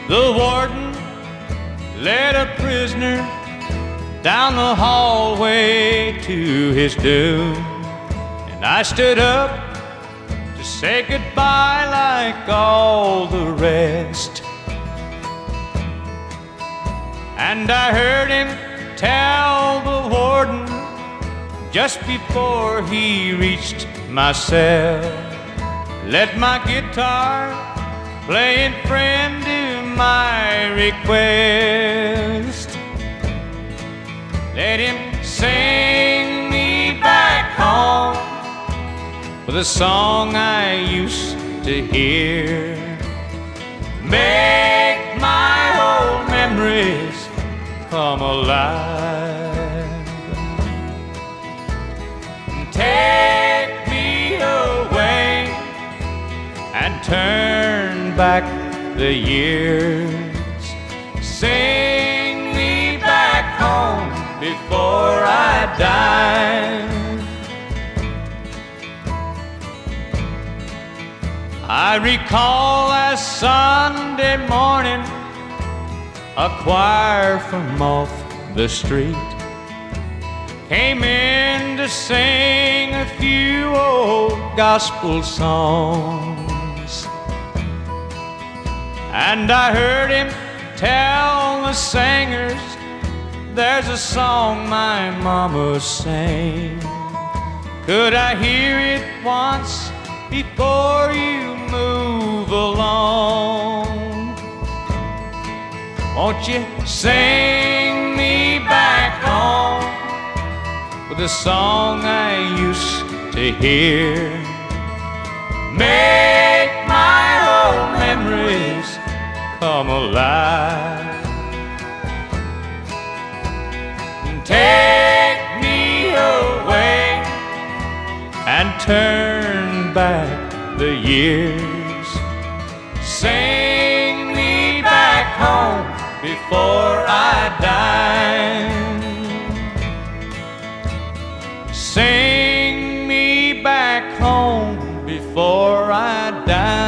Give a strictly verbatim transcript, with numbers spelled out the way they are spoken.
The warden led a prisoner down the hallway to his doom, and I stood up to say goodbye like all the rest. And I heard him tell the warden just before he reached my cell, let my guitar play in friend to my request. Let him sing me back home with a song I used to hear. Make my old memories come alive. Take me away and turn back the years. Sing me back home before I die. I recall last Sunday morning, a choir from off the street came in to sing a few old gospel songs. And I heard him tell the singers, there's a song my mama sang. Could I hear it once before you move along? Won't you sing me back home with a song I used to hear? Make my old memories come alive. Take me away and turn back the years. Sing me back home before I die. Sing me back home before I die.